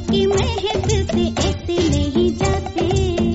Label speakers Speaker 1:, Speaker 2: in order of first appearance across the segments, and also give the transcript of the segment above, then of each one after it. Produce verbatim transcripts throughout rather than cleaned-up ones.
Speaker 1: की महफिल से ऐसे नहीं जाते।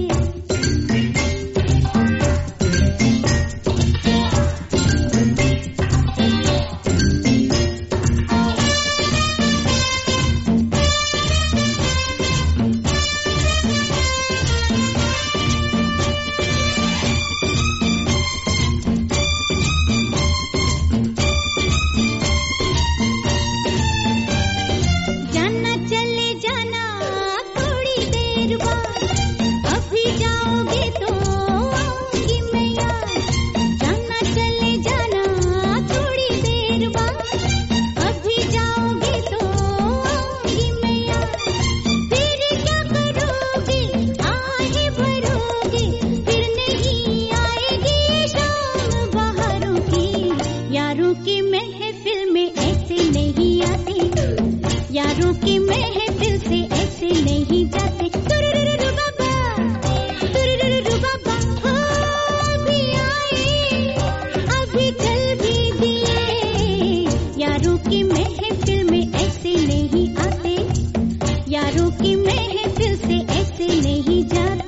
Speaker 1: यारों की महफिल से ऐसे नहीं जाते। तुरुरुरु बाबा, तुरुरुरु बाबा, हो अभी आए, अभी चल भी दिए। यारों की महफिल में ऐसे नहीं आते, यारों की महफिल से ऐसे नहीं जाते।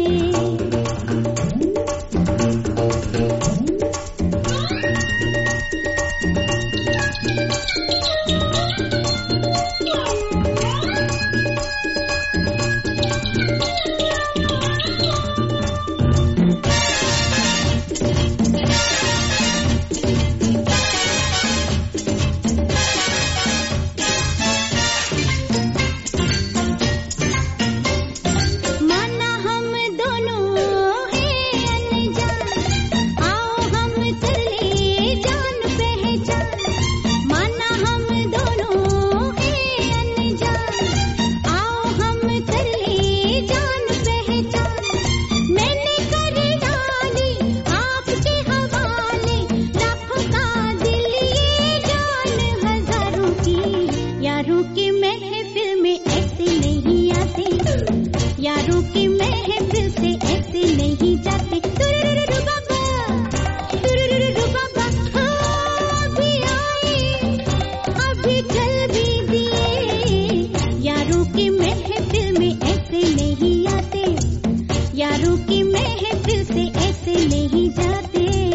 Speaker 1: यारों की महफिल में ऐसे नहीं आते, यारों की महफिल से ऐसे नहीं जाते। तुरुरुरु बाबा, तुरुरुरु बाबा, हो अभी आए, अभी चल भी दिए। यारों की महफिल में ऐसे नहीं आते, यारों की महफिल से ऐसे नहीं जाते।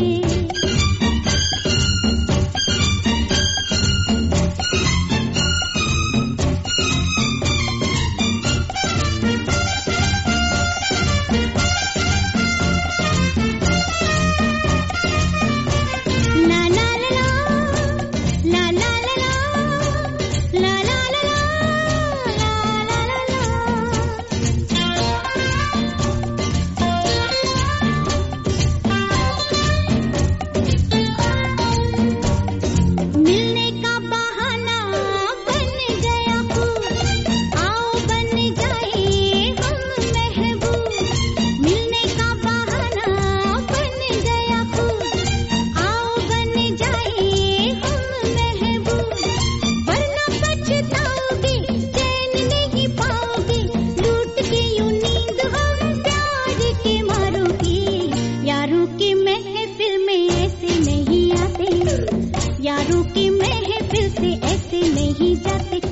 Speaker 1: यारों की महफिल में ऐसे नहीं आते, यारों की महफिल से ऐसे नहीं जाते।